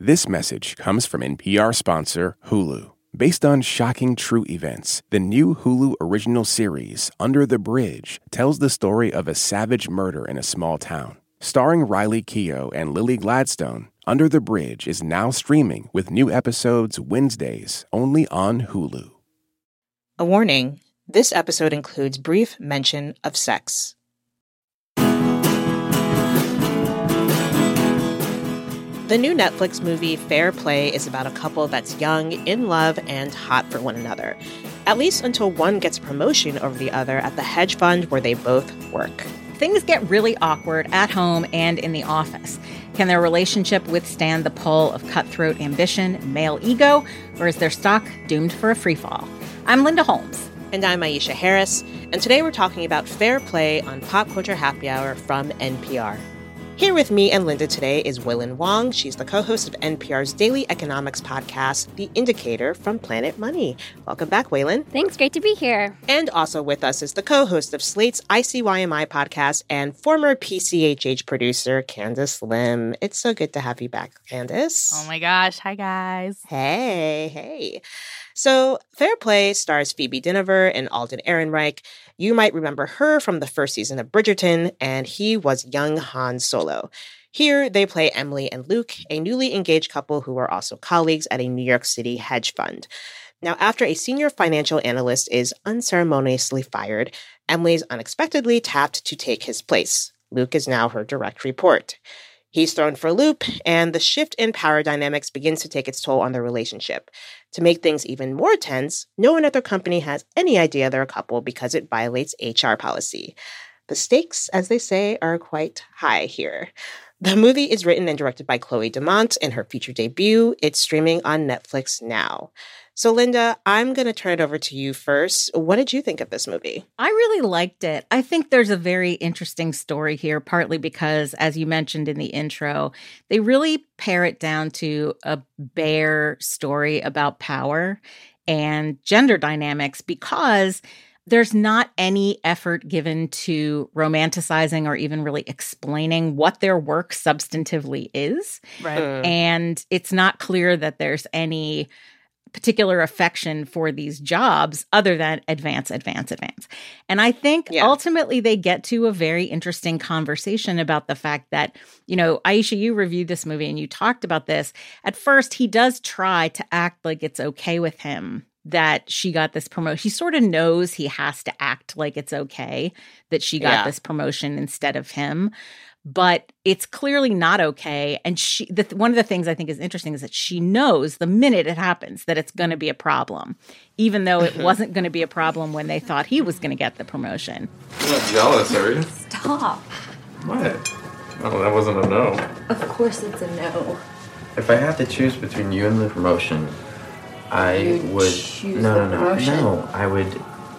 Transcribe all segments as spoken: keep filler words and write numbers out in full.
This message comes from N P R sponsor Hulu. Based on shocking true events, the new Hulu original series, Under the Bridge, tells the story of a savage murder in a small town. Starring Riley Keough and Lily Gladstone, Under the Bridge is now streaming with new episodes Wednesdays only on Hulu. A warning, this episode includes brief mention of sex. The new Netflix movie Fair Play is about a couple that's young, in love, and hot for one another. At least until one gets a promotion over the other at the hedge fund where they both work. Things get really awkward at home and in the office. Can their relationship withstand the pull of cutthroat ambition and male ego, or is their stock doomed for a freefall? I'm Linda Holmes. And I'm Aisha Harris, and today we're talking about Fair Play on Pop Culture Happy Hour from N P R. Here with me and Linda today is Weilin Wong. She's the co-host of N P R's daily economics podcast, The Indicator from Planet Money. Welcome back, Weilin. Thanks, great to be here. And also with us is the co-host of Slate's I C Y M I podcast and former P C H H producer, Candace Lim. It's so good to have you back, Candace. Oh my gosh. Hi, guys. Hey, hey. So Fair Play stars Phoebe Dynevor and Alden Ehrenreich. You might remember her from the first season of Bridgerton, and he was young Han Solo. Here, they play Emily and Luke, a newly engaged couple who are also colleagues at a New York City hedge fund. Now, after a senior financial analyst is unceremoniously fired, Emily is unexpectedly tapped to take his place. Luke is now her direct report. He's thrown for a loop, and the shift in power dynamics begins to take its toll on their relationship. To make things even more tense, no one at their company has any idea they're a couple because it violates H R policy. The stakes, as they say, are quite high here. The movie is written and directed by Chloe Dumont in her feature debut. It's streaming on Netflix now. So, Linda, I'm going to turn it over to you first. What did you think of this movie? I really liked it. I think there's a very interesting story here, partly because, as you mentioned in the intro, they really pare it down to a bare story about power and gender dynamics because there's not any effort given to romanticizing or even really explaining what their work substantively is. Right. Mm. And it's not clear that there's any particular affection for these jobs other than advance, advance, advance. And I think Yeah. ultimately they get to a very interesting conversation about the fact that, you know, Aisha, you reviewed this movie and you talked about this. At first, he does try to act like it's okay with him that she got this promotion. He sort of knows he has to act like it's okay that she got Yeah. this promotion instead of him. But it's clearly not okay. And she, the, one of the things I think is interesting is that she knows the minute it happens that it's going to be a problem, even though it wasn't going to be a problem when they thought he was going to get the promotion. You're not jealous, are you? Stop. What? Oh, that wasn't a no. Of course it's a no. If I had to choose between you and the promotion, I You'd would... choose no, the no, no, promotion? no. I would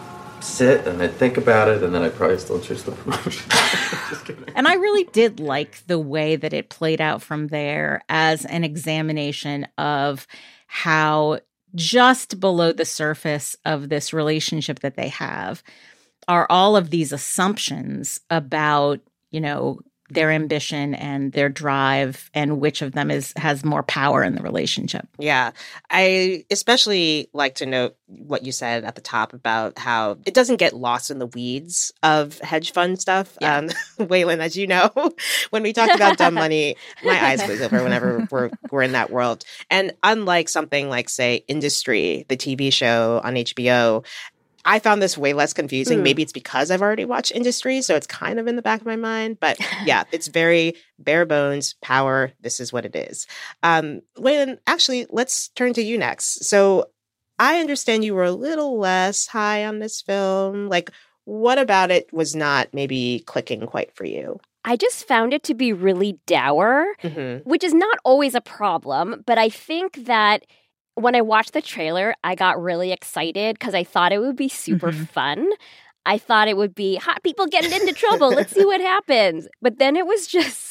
sit and I'd think about it, and then I'd probably still choose the promotion. Just kidding. And I really did like the way that it played out from there as an examination of how just below the surface of this relationship that they have are all of these assumptions about, you know, their ambition and their drive and which of them is has more power in the relationship. Yeah. I especially like to note what you said at the top about how it doesn't get lost in the weeds of hedge fund stuff. Yeah. Um, Weilin, as you know, when we talked about dumb money, my eyes glaze over whenever we're, we're in that world. And unlike something like, say, Industry, the T V show on H B O, I found this way less confusing. Mm. Maybe it's because I've already watched Industry, so it's kind of in the back of my mind. But yeah, it's very bare bones, power. This is what it is. Um, Waylon, actually, let's turn to you next. So I understand you were a little less high on this film. Like, what about it was not maybe clicking quite for you? I just found it to be really dour, Mm-hmm. which is not always a problem, but I think that when I watched the trailer, I got really excited because I thought it would be super Mhm. fun. I thought it would be hot people getting into trouble. Let's see what happens. But then it was just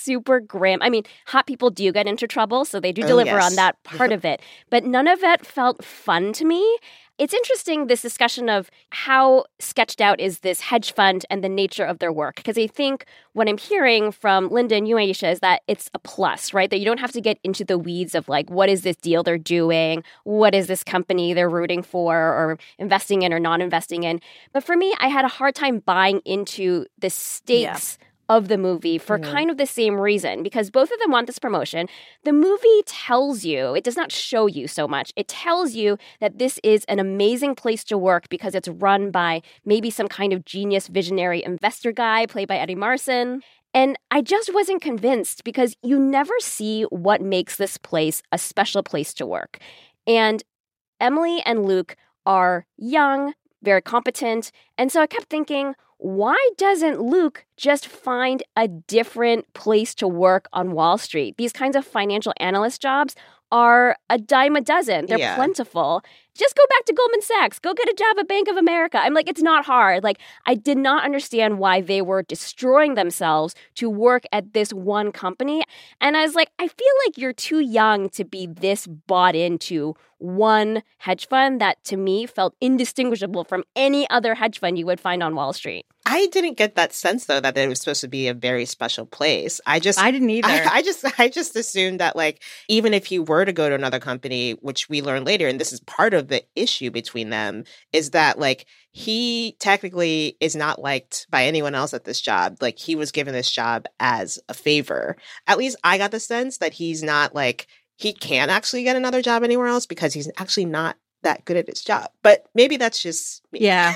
super grim. I mean, hot people do get into trouble, so they do Oh, deliver yes. on that part of it. But none of it felt fun to me. It's interesting, this discussion of how sketched out is this hedge fund and the nature of their work. Because I think what I'm hearing from Linda and you, Aisha, is that it's a plus, right? That you don't have to get into the weeds of like, what is this deal they're doing? What is this company they're rooting for or investing in or not investing in? But for me, I had a hard time buying into the stakes yeah. of the movie for mm-hmm. kind of the same reason, because both of them want this promotion. The movie tells you, it does not show you so much. It tells you that this is an amazing place to work because it's run by maybe some kind of genius visionary investor guy played by Eddie Marsan. And I just wasn't convinced because you never see what makes this place a special place to work. And Emily and Luke are young, very competent. And so I kept thinking, why doesn't Luke just find a different place to work on Wall Street? These kinds of financial analyst jobs are a dime a dozen. They're yeah. plentiful. Just go back to Goldman Sachs. Go get a job at Bank of America. I'm like, it's not hard. Like, I did not understand why they were destroying themselves to work at this one company. And I was like, I feel like you're too young to be this bought into one hedge fund that, to me, felt indistinguishable from any other hedge fund you would find on Wall Street. I didn't get that sense, though, that it was supposed to be a very special place. I just, I didn't either. I, I just, I just assumed that, like, even if he were to go to another company, which we learn later, and this is part of the issue between them, is that, like, he technically is not liked by anyone else at this job. Like, he was given this job as a favor. At least I got the sense that he's not, like, he can't actually get another job anywhere else because he's actually not that good at his job. But maybe that's just me. Yeah.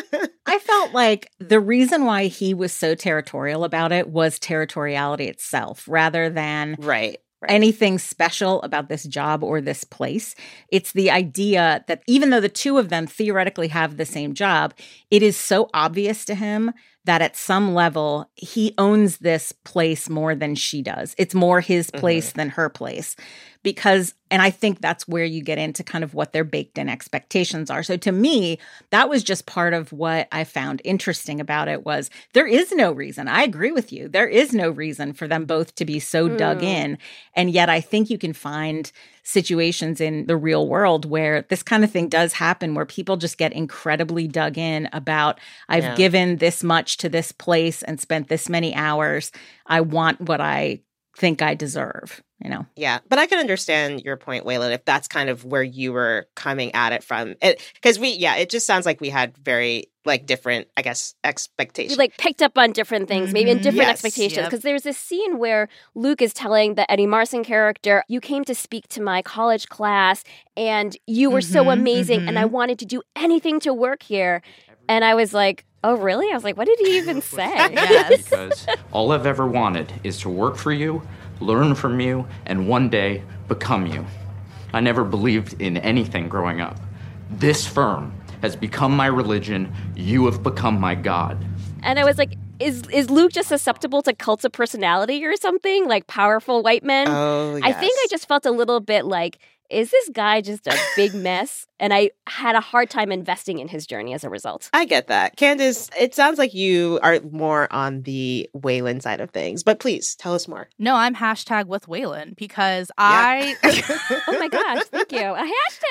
I felt like the reason why he was so territorial about it was territoriality itself rather than right, right. anything special about this job or this place. It's the idea that even though the two of them theoretically have the same job, it is so obvious to him that at some level he owns this place more than she does. It's more his place mm-hmm. than her place. Because, and I think that's where you get into kind of what their baked in expectations are. So to me, that was just part of what I found interesting about it was there is no reason. I agree with you. There is no reason for them both to be so mm. dug in. And yet I think you can find situations in the real world where this kind of thing does happen, where people just get incredibly dug in about, I've yeah. given this much to this place and spent this many hours. I want what I think I deserve, you know? Yeah. But I can understand your point, Waylon, if that's kind of where you were coming at it from. Because we, yeah, it just sounds like we had very, like, different, I guess, expectations. We, like, picked up on different things, maybe in different yes, expectations. Because yep. there's this scene where Luke is telling the Eddie Marsan character, you came to speak to my college class, and you were mm-hmm, so amazing, mm-hmm. and I wanted to do anything to work here. And I was like, oh, really? I was like, what did he even say? Yes. Because all I've ever wanted is to work for you, learn from you, and one day become you. I never believed in anything growing up. This firm has become my religion. You have become my God. And I was like, is is Luke just susceptible to cults of personality or something? Like powerful white men? Oh, yes. I think I just felt a little bit like, is this guy just a big mess? And I had a hard time investing in his journey as a result. I get that. Candace, it sounds like you are more on the Waylon side of things, but please tell us more. No, I'm hashtag with Waylon because yeah. I... oh my gosh, thank you. A hashtag.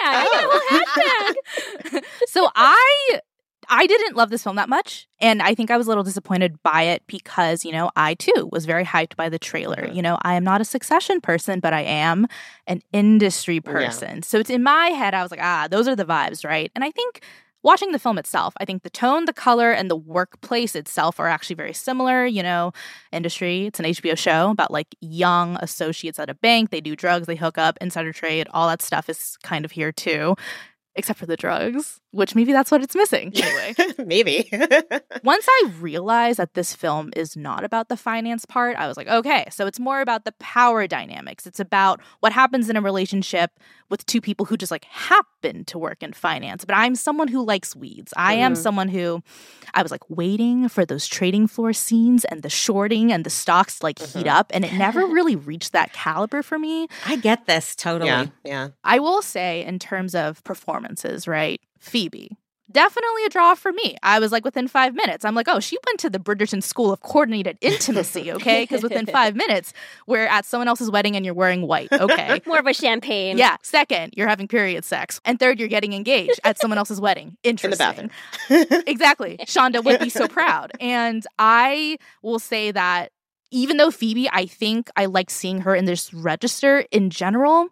Oh. I got a whole hashtag. So I... I didn't love this film that much, and I think I was a little disappointed by it because, you know, I too was very hyped by the trailer. Mm-hmm. You know, I am not a Succession person, but I am an industry person. Yeah. So it's in my head, I was like, ah, those are the vibes, right? And I think watching the film itself, I think the tone, the color, and the workplace itself are actually very similar. You know, industry, it's an H B O show about like young associates at a bank. They do drugs, they hook up, insider trade, all that stuff is kind of here too. Except for the drugs, which maybe that's what it's missing. Anyway. Maybe. Once I realized that this film is not about the finance part, I was like, okay, so it's more about the power dynamics. It's about what happens in a relationship with two people who just like happen to work in finance. But I'm someone who likes weeds. I mm. am someone who, I was like waiting for those trading floor scenes and the shorting and the stocks to like mm-hmm. heat up. And it never really reached that caliber for me. I get this totally. Yeah, yeah. I will say in terms of performances, right? Phoebe. definitely a draw for me. I was like, within five minutes, I'm like, oh, she went to the Bridgerton School of Coordinated Intimacy, okay? Because within five minutes, we're at someone else's wedding and you're wearing white, okay? More of a champagne. Yeah. Second, you're having period sex. And third, you're getting engaged at someone else's wedding. Interesting. In the bathroom. Exactly. Shonda would be so proud. And I will say that even though Phoebe, I think I like seeing her in this register in general,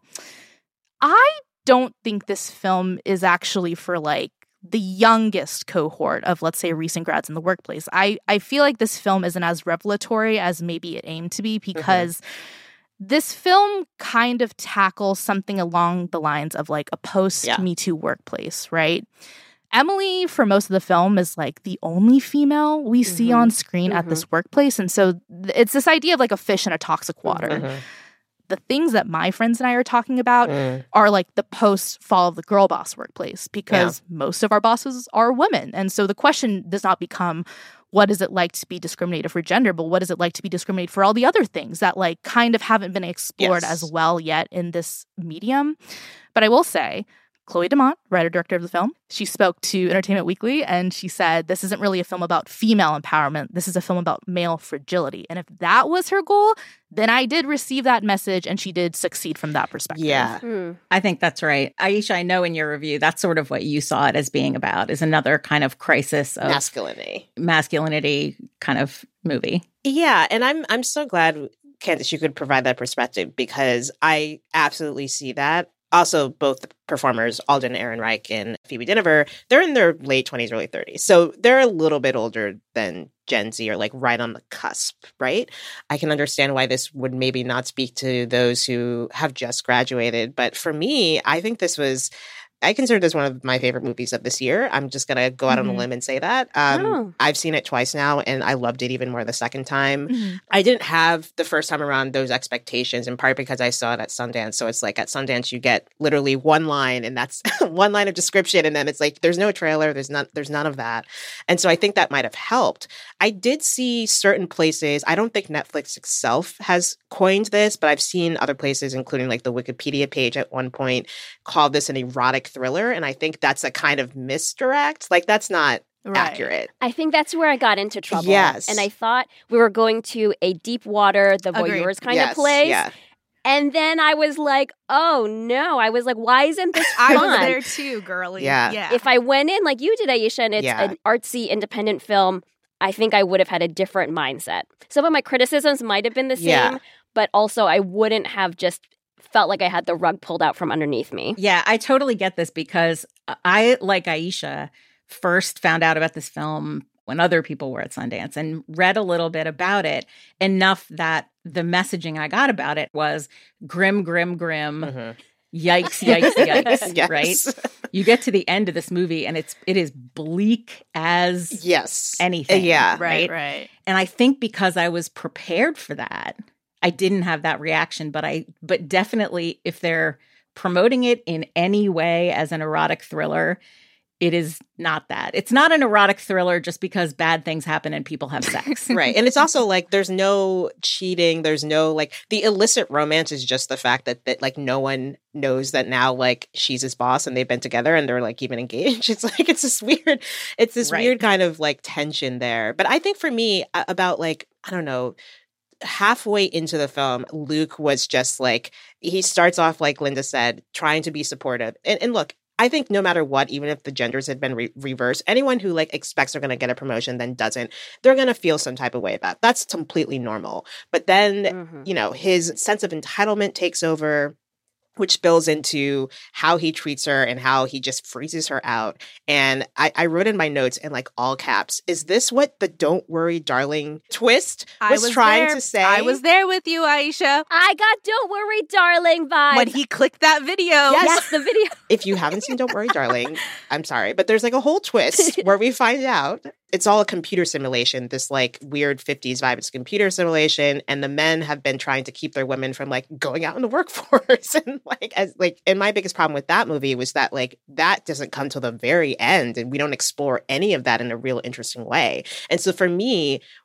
I don't think this film is actually for like the youngest cohort of, let's say, recent grads in the workplace. I, I feel like this film isn't as revelatory as maybe it aimed to be because mm-hmm. this film kind of tackles something along the lines of like a post-Me yeah. Too workplace, right? Emily, for most of the film, is like the only female we mm-hmm. see on screen mm-hmm. at this workplace. And so th- it's this idea of like a fish in a toxic water. Mm-hmm. The things that my friends and I are talking about mm. are like the post-fall of the girl boss workplace because yeah. most of our bosses are women. And so the question does not become, what is it like to be discriminated for gender, but what is it like to be discriminated for all the other things that like kind of haven't been explored yes. as well yet in this medium. But I will say, Chloe DeMont, writer-director of the film, she spoke to Entertainment Weekly and she said, this isn't really a film about female empowerment. This is a film about male fragility. And if that was her goal, then I did receive that message and she did succeed from that perspective. Yeah. Mm. I think that's right. Aisha, I know in your review, that's sort of what you saw it as being about, is another kind of crisis of masculinity. Masculinity kind of movie. Yeah. And I'm I'm so glad, Candace, you could provide that perspective because I absolutely see that. Also, both the performers, Alden Ehrenreich and Phoebe Dynevor, they're in their late twenties, early thirties. So they're a little bit older than Gen Z or like right on the cusp, right? I can understand why this would maybe not speak to those who have just graduated. But for me, I think this was... I consider this one of my favorite movies of this year. I'm just going to go out mm-hmm. on a limb and say that. Um, oh. I've seen it twice now, and I loved it even more the second time. Mm-hmm. I didn't have the first time around those expectations, in part because I saw it at Sundance. So it's like at Sundance, you get literally one line, and that's one line of description. And then it's like, there's no trailer. There's not, there's none of that. And so I think that might have helped. I did see certain places. I don't think Netflix itself has coined this, but I've seen other places, including like the Wikipedia page at one point, call this an erotic thriller, and I think that's a kind of misdirect. Like, that's not right. accurate. I think that's where I got into trouble. Yes. And I thought we were going to a deep water, the Agreed. voyeurs kind yes. of place. Yeah. And then I was like, oh no. I was like, why isn't this fun? I was there too, girly. Yeah. yeah. If I went in like you did, Aisha, and it's yeah. an artsy, independent film, I think I would have had a different mindset. Some of my criticisms might have been the same, yeah. but also I wouldn't have just felt like I had the rug pulled out from underneath me. Yeah, I totally get this because I, like Aisha, first found out about this film when other people were at Sundance and read a little bit about it, enough that the messaging I got about it was grim, grim, grim, mm-hmm. yikes, yikes, yikes, yes. right? You get to the end of this movie and it's it is bleak as yes. anything. Yeah. Right, right, right. And I think because I was prepared for that, I didn't have that reaction, but I, but definitely if they're promoting it in any way as an erotic thriller, it is not that. It's not an erotic thriller just because bad things happen and people have sex. Right. And it's also like there's no cheating. There's no like the illicit romance is just the fact that, that like no one knows that now like she's his boss and they've been together and they're like even engaged. It's like it's this weird, it's this right. weird kind of like tension there. But I think for me about like, I don't know, halfway into the film, Luke was just like, he starts off, like Linda said, trying to be supportive. And, and look, I think no matter what, even if the genders had been re- reversed, anyone who like expects they're going to get a promotion then doesn't, they're going to feel some type of way about it. That's completely normal. But then, mm-hmm. you know, his sense of entitlement takes over, which spills into how he treats her and how he just freezes her out. And I, I wrote in my notes in like all caps, is this what the "Don't Worry, Darling" twist was, was trying there. to say? I was there with you, Aisha. I got "Don't Worry, Darling" vibes. When he clicked that video. Yes. Yes, the video. If you haven't seen "Don't Worry, Darling," I'm sorry, but there's like a whole twist where we find out it's all a computer simulation, this like weird fifties vibe. It's a computer simulation, and the men have been trying to keep their women from like going out in the workforce. And like, as like, and my biggest problem with that movie was that like that doesn't come till the very end, and we don't explore any of that in a real interesting way. And so for me,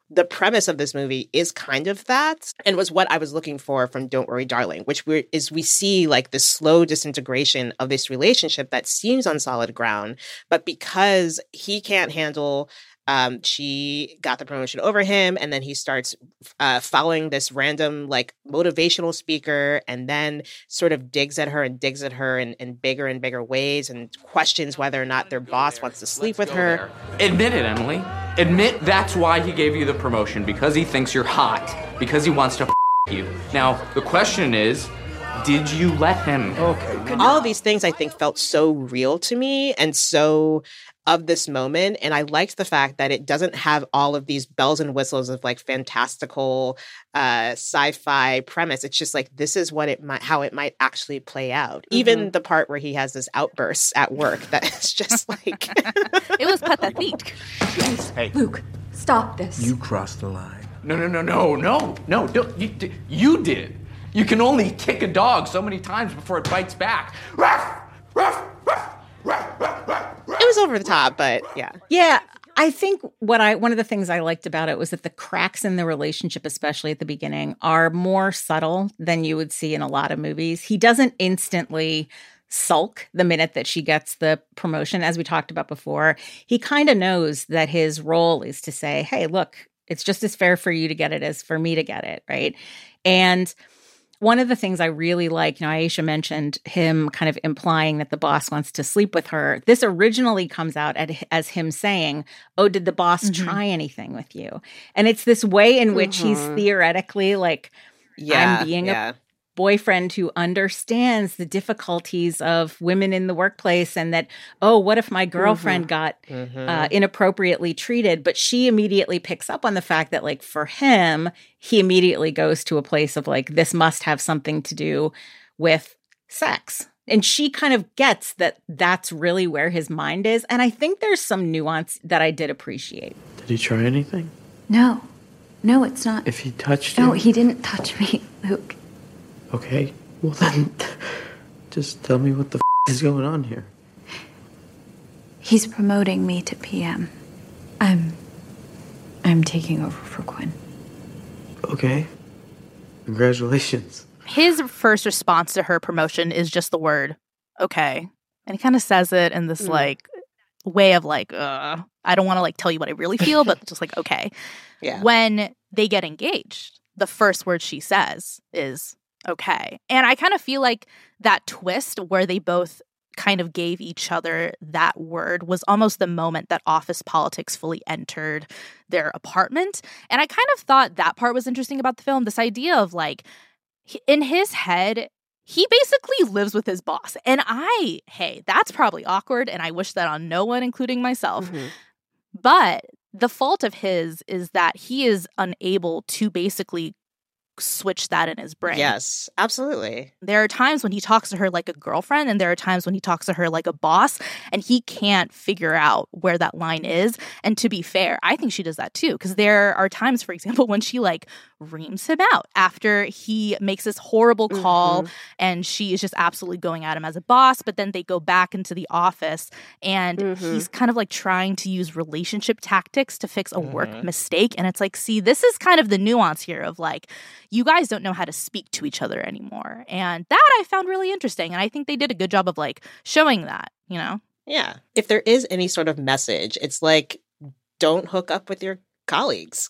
the premise of this movie is kind of that, and was what I was looking for from Don't Worry, Darling, which we're, is we see like the slow disintegration of this relationship that seems on solid ground, but because he can't handle Um, she got the promotion over him, and then he starts uh, following this random, like, motivational speaker, and then sort of digs at her and digs at her in, in bigger and bigger ways, and questions whether or not their boss there. wants to sleep Let's with her. There. Admit it, Emily. Admit that's why he gave you the promotion, because he thinks you're hot, because he wants to f*** you. Now, the question is, did you let him? Okay. All of these things, I think, felt so real to me and so of this moment. And I liked the fact that it doesn't have all of these bells and whistles of like fantastical uh, sci-fi premise. It's just like, this is what it might, how it might actually play out. Mm-hmm. Even the part where he has this outburst at work that is just like... It was pathetic. Yes. Hey. Luke, stop this. You crossed the line. No, no, no, no, no, no. Don't, you, you did. You can only kick a dog so many times before it bites back. Ruff, ruff, ruff. It was over the top, but yeah. Yeah, I think what I one of the things I liked about it was that the cracks in the relationship, especially at the beginning, are more subtle than you would see in a lot of movies. He doesn't instantly sulk the minute that she gets the promotion, as we talked about before. He kind of knows that his role is to say, hey, look, it's just as fair for you to get it as for me to get it, right? And one of the things I really like, you know, Aisha mentioned him kind of implying that the boss wants to sleep with her. This originally comes out at, as him saying, oh, did the boss mm-hmm. try anything with you? And it's this way in which mm-hmm. he's theoretically like, yeah, I'm being yeah. a boyfriend who understands the difficulties of women in the workplace, and that, oh, what if my girlfriend mm-hmm. got mm-hmm. Uh, inappropriately treated? But she immediately picks up on the fact that, like, for him, he immediately goes to a place of like, this must have something to do with sex. And she kind of gets that that's really where his mind is. And I think there's some nuance that I did appreciate. Did he try anything? No. No, it's not. If he touched you? No, he didn't touch me, Luke. Okay, well then, just tell me what the f*** is going on here. He's promoting me to P M. I'm, I'm taking over for Quinn. Okay, congratulations. His first response to her promotion is just the word, okay. And he kind of says it in this, mm. like, way of, like, uh, I don't want to, like, tell you what I really feel, but just, like, okay. Yeah. When they get engaged, the first word she says is, okay. And I kind of feel like that twist where they both kind of gave each other that word was almost the moment that office politics fully entered their apartment. And I kind of thought that part was interesting about the film. This idea of, like, in his head, he basically lives with his boss. And I, hey, that's probably awkward. And I wish that on no one, including myself. Mm-hmm. But the fault of his is that he is unable to basically switch that in his brain. Yes, absolutely. There are times when he talks to her like a girlfriend, and there are times when he talks to her like a boss, and he can't figure out where that line is. And to be fair, I think she does that too, because there are times, for example, when she like reams him out after he makes this horrible call, mm-hmm. and she is just absolutely going at him as a boss, but then they go back into the office, and mm-hmm. he's kind of like trying to use relationship tactics to fix a mm-hmm. work mistake. And it's like, see, this is kind of the nuance here of like, you guys don't know how to speak to each other anymore. And that I found really interesting. And I think they did a good job of like showing that, you know? Yeah. If there is any sort of message, it's like, don't hook up with your colleagues,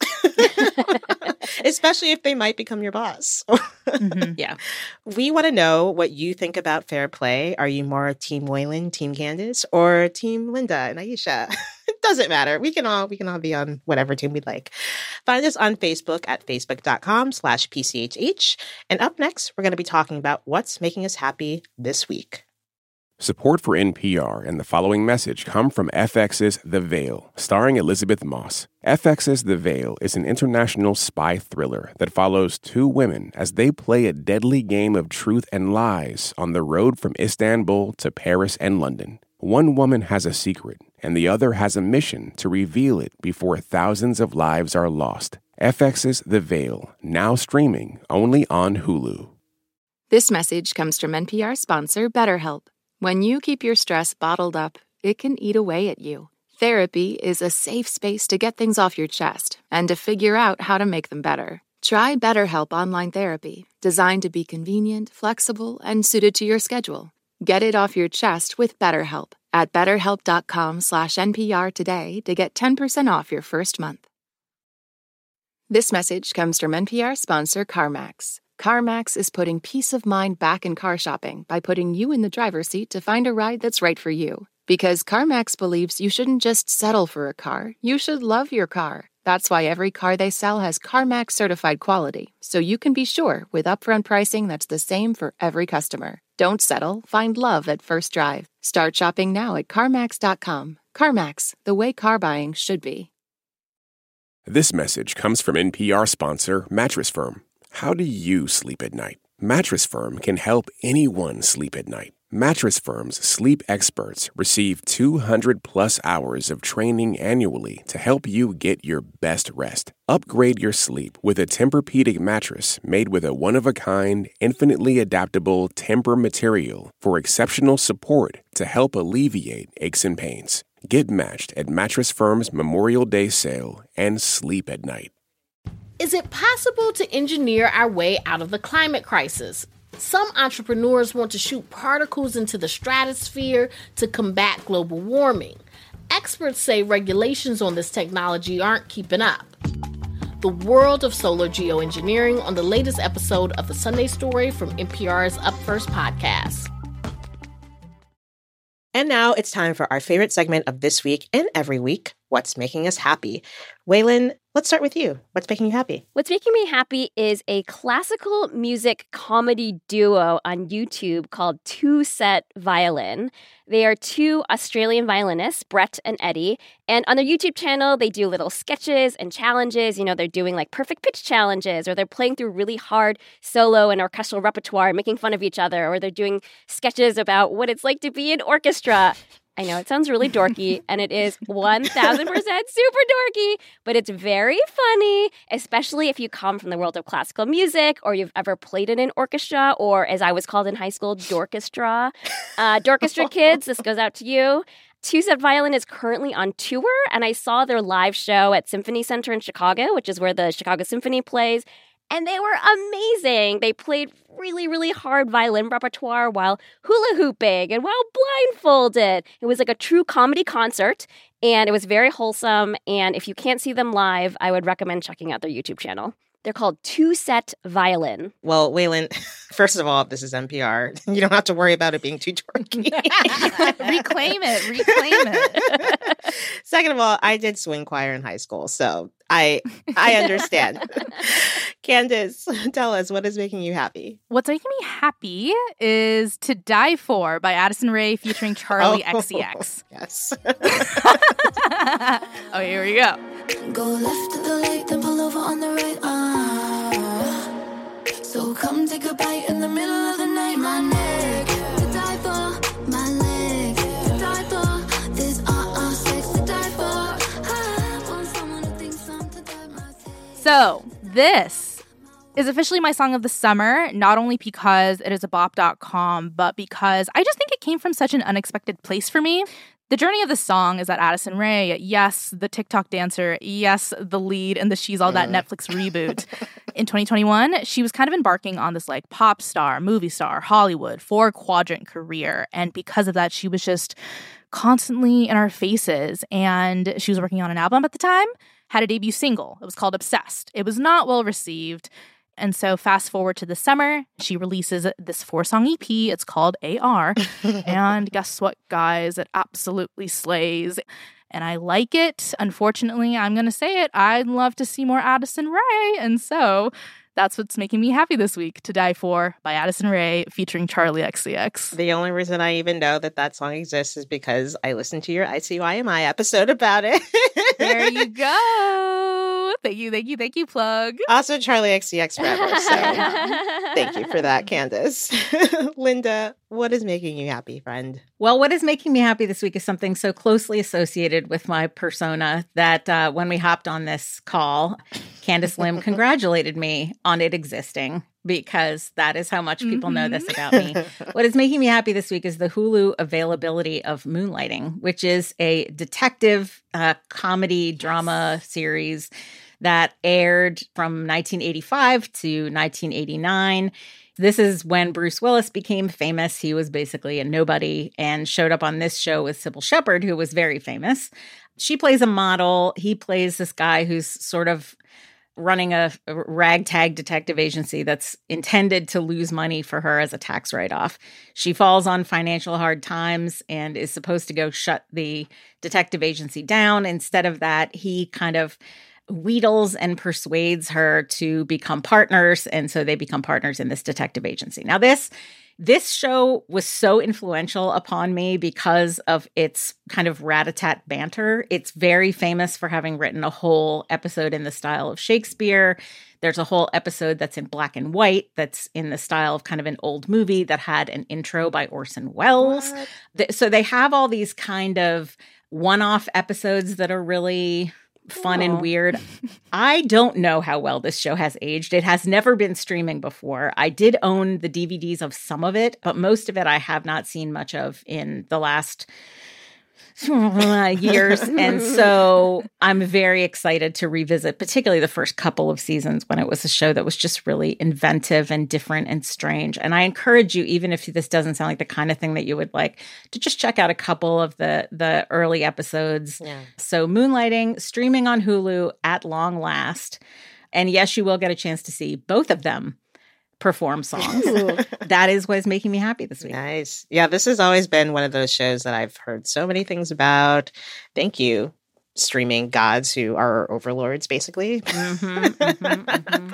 especially if they might become your boss. mm-hmm. Yeah. We want to know what you think about Fair Play. Are you more Team Waylon, Team Candace, or Team Linda and Aisha? It doesn't matter. We can all we can all be on whatever team we'd like. Find us on Facebook at facebook.com slash PCHH. And up next, we're going to be talking about what's making us happy this week. Support for N P R and the following message come from F X's The Veil, starring Elizabeth Moss. F X's The Veil is an international spy thriller that follows two women as they play a deadly game of truth and lies on the road from Istanbul to Paris and London. One woman has a secret, and the other has a mission to reveal it before thousands of lives are lost. F X's The Veil, now streaming only on Hulu. This message comes from N P R sponsor BetterHelp. When you keep your stress bottled up, it can eat away at you. Therapy is a safe space to get things off your chest and to figure out how to make them better. Try BetterHelp Online Therapy, designed to be convenient, flexible, and suited to your schedule. Get it off your chest with BetterHelp at betterhelp.com slash NPR today to get ten percent off your first month. This message comes from N P R sponsor CarMax. CarMax is putting peace of mind back in car shopping by putting you in the driver's seat to find a ride that's right for you. Because CarMax believes you shouldn't just settle for a car, you should love your car. That's why every car they sell has CarMax certified quality, so you can be sure with upfront pricing that's the same for every customer. Don't settle, find love at first drive. Start shopping now at CarMax dot com. CarMax, the way car buying should be. This message comes from N P R sponsor Mattress Firm. How do you sleep at night? Mattress Firm can help anyone sleep at night. Mattress Firm's sleep experts receive two hundred plus hours of training annually to help you get your best rest. Upgrade your sleep with a Tempur-Pedic mattress made with a one-of-a-kind, infinitely adaptable Tempur material for exceptional support to help alleviate aches and pains. Get matched at Mattress Firm's Memorial Day sale and sleep at night. Is it possible to engineer our way out of the climate crisis? Some entrepreneurs want to shoot particles into the stratosphere to combat global warming. Experts say regulations on this technology aren't keeping up. The world of solar geoengineering on the latest episode of The Sunday Story from N P R's Up First podcast. And now it's time for our favorite segment of this week and every week, What's Making Us Happy. Waylon, let's start with you. What's making you happy? What's making me happy is a classical music comedy duo on YouTube called Two Set Violin. They are two Australian violinists, Brett and Eddie, and on their YouTube channel, they do little sketches and challenges. You know, they're doing like perfect pitch challenges, or they're playing through really hard solo and orchestral repertoire, making fun of each other, or they're doing sketches about what it's like to be in orchestra. I know it sounds really dorky, and it is one thousand percent super dorky, but it's very funny, especially if you come from the world of classical music or you've ever played in an orchestra, or as I was called in high school, dorchestra. Uh, dorchestra kids, this goes out to you. Two Set Violin is currently on tour, and I saw their live show at Symphony Center in Chicago, which is where the Chicago Symphony plays. And they were amazing. They played really, really hard violin repertoire while hula hooping and while blindfolded. It was like a true comedy concert, and it was very wholesome. And if you can't see them live, I would recommend checking out their YouTube channel. They're called Two Set Violin. Well, Waylon, first of all, this is N P R. You don't have to worry about it being too dorky. Reclaim it. Reclaim it. Second of all, I did swing choir in high school, so I I understand. Candace, tell us, what is making you happy? What's making me happy is To Die For by Addison Rae featuring Charlie oh, X C X. Yes. Oh, here we go. Go left to the lake, then pull over on the right. Ah. So come take a bite in the middle of the night. My neck, to die for. My leg, to die for. This uh-uh sex to die for. I want someone who thinks I'm to die myself. So, this is officially my song of the summer, not only because it is a bop dot com, but because I just think it came from such an unexpected place for me. The journey of the song is that Addison Rae, yes, the TikTok dancer, yes, the lead in the She's All That Netflix reboot. In twenty twenty-one, she was kind of embarking on this like pop star, movie star, Hollywood, four-quadrant career. And because of that, she was just constantly in our faces. And she was working on an album at the time, had a debut single. It was called Obsessed. It was not well received. And so fast forward to the summer, she releases this four-song E P. It's called A R. And guess what, guys? It absolutely slays. And I like it. Unfortunately, I'm going to say it. I'd love to see more Addison Rae. And so that's what's making me happy this week. To Die For by Addison Rae featuring Charlie X C X. The only reason I even know that that song exists is because I listened to your I C Y M I episode about it. There you go. Thank you, thank you, thank you, plug. Also, Charlie X C X forever. So thank you for that, Candace. Linda, What is making you happy, friend? Well, what is making me happy this week is something so closely associated with my persona that uh, when we hopped on this call, Candice Lim congratulated me on it existing, because that is how much people mm-hmm. know this about me. What is making me happy this week is the Hulu availability of Moonlighting, which is a detective uh, comedy drama series that aired from nineteen eighty-five to nineteen eighty-nine. This is when Bruce Willis became famous. He was basically a nobody and showed up on this show with Sybil Shepherd, who was very famous. She plays a model. He plays this guy who's sort of running a, a ragtag detective agency that's intended to lose money for her as a tax write-off. She falls on financial hard times and is supposed to go shut the detective agency down. Instead of that, he kind of wheedles and persuades her to become partners, and so they become partners in this detective agency. Now, this this show was so influential upon me because of its kind of rat-a-tat banter. It's very famous for having written a whole episode in the style of Shakespeare. There's a whole episode that's in black and white that's in the style of kind of an old movie that had an intro by Orson Welles. What? So they have all these kind of one-off episodes that are really fun Aww. And weird. I don't know how well this show has aged. It has never been streaming before. I did own the D V Ds of some of it, but most of it I have not seen much of in the last years. And so I'm very excited to revisit, particularly the first couple of seasons when it was a show that was just really inventive and different and strange. And I encourage you, even if this doesn't sound like the kind of thing that you would like, to just check out a couple of the, the early episodes. Yeah. So Moonlighting, streaming on Hulu at long last. And yes, you will get a chance to see both of them perform songs. That is what is making me happy this week. Nice. Yeah, this has always been one of those shows that I've heard so many things about. Thank you, streaming gods who are our overlords, basically. Mm-hmm, mm-hmm, mm-hmm.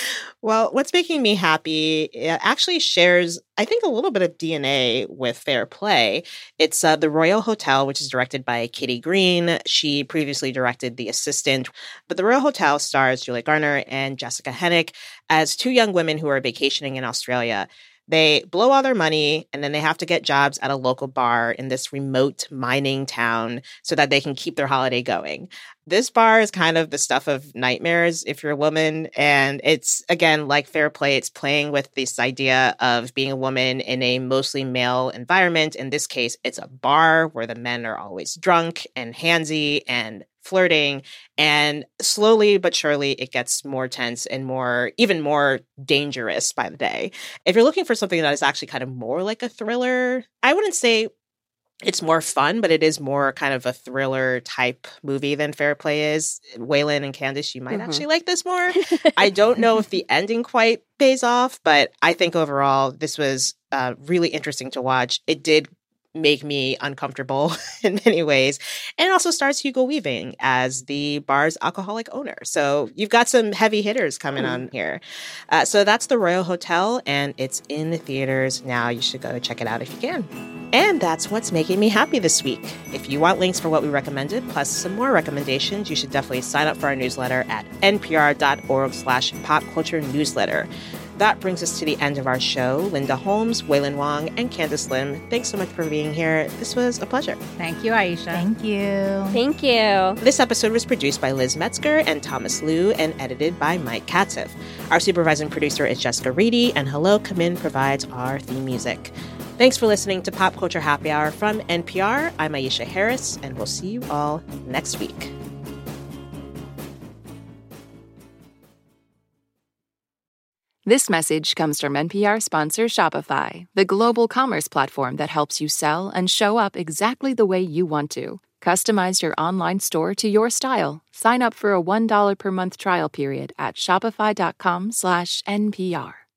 Well, what's making me happy it actually shares, I think, a little bit of D N A with Fair Play. It's uh, The Royal Hotel, which is directed by Kitty Green. She previously directed The Assistant. But The Royal Hotel stars Julia Garner and Jessica Hennick as two young women who are vacationing in Australia. They blow all their money, and then they have to get jobs at a local bar in this remote mining town so that they can keep their holiday going. This bar is kind of the stuff of nightmares if you're a woman. And it's, again, like Fair Play, it's playing with this idea of being a woman in a mostly male environment. In this case, it's a bar where the men are always drunk and handsy and flirting, and slowly but surely it gets more tense and more, even more dangerous by the day. If you're looking for something that is actually kind of more like a thriller, I wouldn't say it's more fun, but it is more kind of a thriller type movie than Fair Play is. Waylon and Candice, you might mm-hmm. actually like this more. I don't know if the ending quite pays off, but I think overall this was uh, really interesting to watch. It did make me uncomfortable in many ways. And it also stars Hugo Weaving as the bar's alcoholic owner. So you've got some heavy hitters coming mm. on here. Uh, so that's The Royal Hotel, and it's in the theaters now. You should go check it out if you can. And that's what's making me happy this week. If you want links for what we recommended, plus some more recommendations, you should definitely sign up for our newsletter at npr.org slash pop culture newsletter. That brings us to the end of our show. Linda Holmes, Waylon Wong, and Candice Lim, thanks so much for being here. This was a pleasure. Thank you, Aisha. Thank you. Thank you. This episode was produced by Liz Metzger and Thomas Liu and edited by Mike Katzev. Our supervising producer is Jessica Reedy, and Hello Come In provides our theme music. Thanks for listening to Pop Culture Happy Hour from N P R. I'm Aisha Harris, and we'll see you all next week. This message comes from N P R sponsor Shopify, the global commerce platform that helps you sell and show up exactly the way you want to. Customize your online store to your style. Sign up for a one dollar per month trial period at shopify.com slash NPR.